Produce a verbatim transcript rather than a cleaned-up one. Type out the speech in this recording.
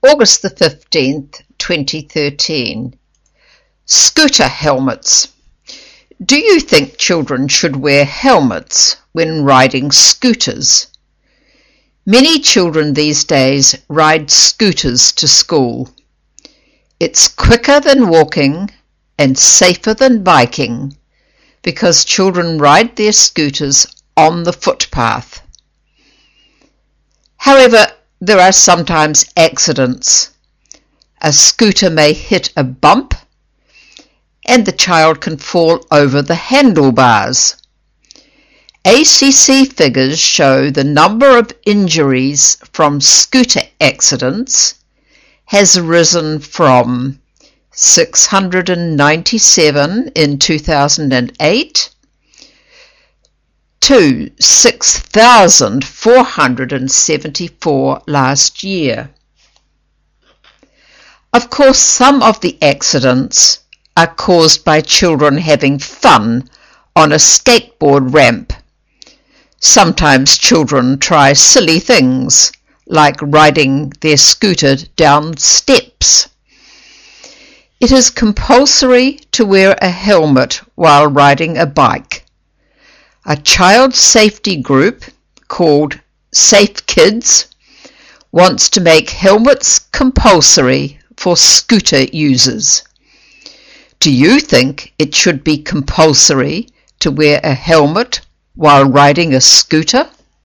August the fifteenth, twenty thirteen. Scooter helmets. Do you think children should wear helmets when riding scooters? Many children these days ride scooters to school. It's quicker than walking and safer than biking because children ride their scooters on the footpath. However, there are sometimes accidents. A scooter may hit a bump and the child can fall over the handlebars. A C C figures show the number of injuries from scooter accidents has risen from six hundred ninety-seven in two thousand eight to six thousand four hundred seventy-four last year. Of course, some of the accidents are caused by children having fun on a skateboard ramp. Sometimes children try silly things, like riding their scooter down steps. It is compulsory to wear a helmet while riding a bike. A child safety group called Safe Kids wants to make helmets compulsory for scooter users. Do you think it should be compulsory to wear a helmet while riding a scooter?